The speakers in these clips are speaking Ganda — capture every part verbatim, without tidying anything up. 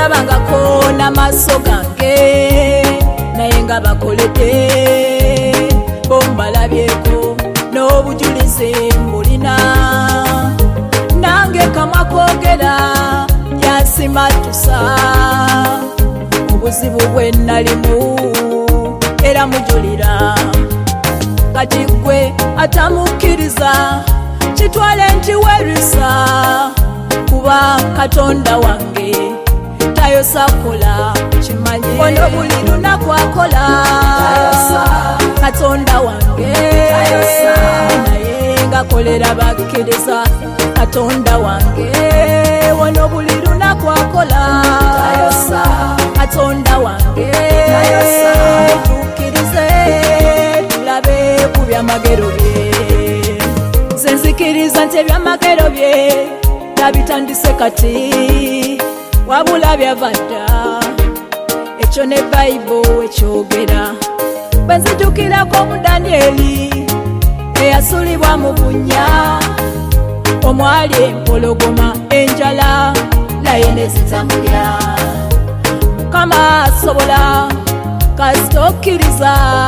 sibalabangako n'amaaso gange naye nga bakoledde bombalabyeko n'obujulizi mbulina nange kamwa koogera yansimatusa obuzibu bwe nalimu era mujulira kati gwe atamukkiriza kitwale nti werisa kuba Katonda wange tayosa kola kimanyi ono buli lunaku akola Katonda wange tayosa naye ngakolera bakkiriza Katonda wange ono buli lunaku akola tayosa Katonda wange tayosa tukkirize tulabe ku byamagero bye nzikiriza nti ebyamagero bye tabitandise kati wabula byavadda ekyo ne Bayibuli ekyogera bwe nzijukirako mu Danyeri eyasulibwa mu bunnya omwali empologoma enjala naye ne zitamulya Mukama asobola kasita okkiriza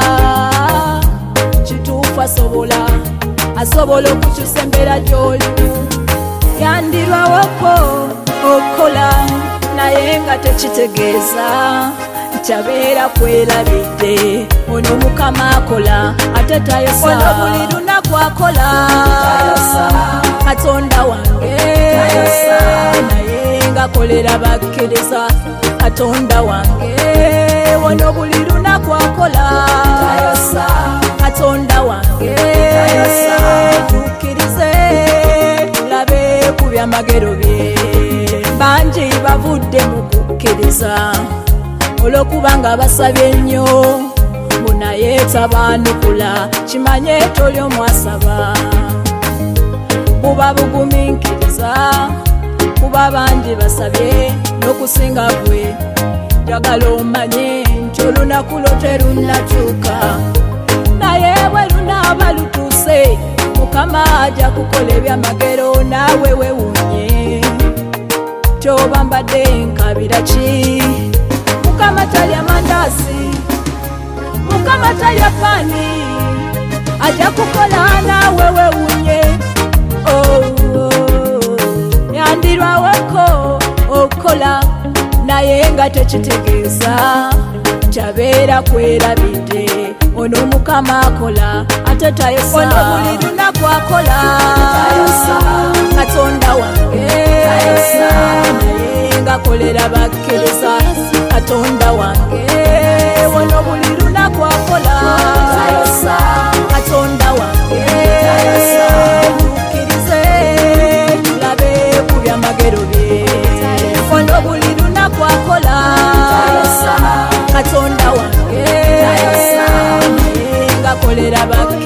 kituufu asobola asobola okukyusa embeera gy'olimu yandirwawoko okola naye nga tekitegeeza kyabeera kwerabidde ono Mukama akola ate tayosa ono buli lunaku akola Katonda wange tayosa naye ngakolera bakkiriza Katonda wange ono buli lunaku akola tayosa Katonda wange tayosa tukkirize tulabe ku byamagero bye bangi bavudde mu kukkiriza olw'okubanga basabye nnyo munaye tabaanukula kimanye toli omwasaba buba bugumiikiriza kuba bangi basabye n'okusinga bwe njagala omanye nti olunaku lwo terunatuuka naye bwe lunaaba lutuuse Mukama ajja kukola ebyamagero naawe weewuunye kyoba mbadde nkabira ki Mukama talya mandaasi Mukama talya paani ajja kukola naawe weewuunye oh, oh. yandirwaweko okola naye nga tekitegeeza kyabeera kwerabidde ono Mukama akola ate tayosa ono buli lunaku akola tayosa Katonda wange tayosa naye ngakolera bakkiriza Katonda wange ono buli lunaku akola tayosa Katonda wange tayosa tukkirize tulabe ku byamagero bye ono buli lunaku akola tayosa Katonda wange tayosa naye ngakolera bakkiriza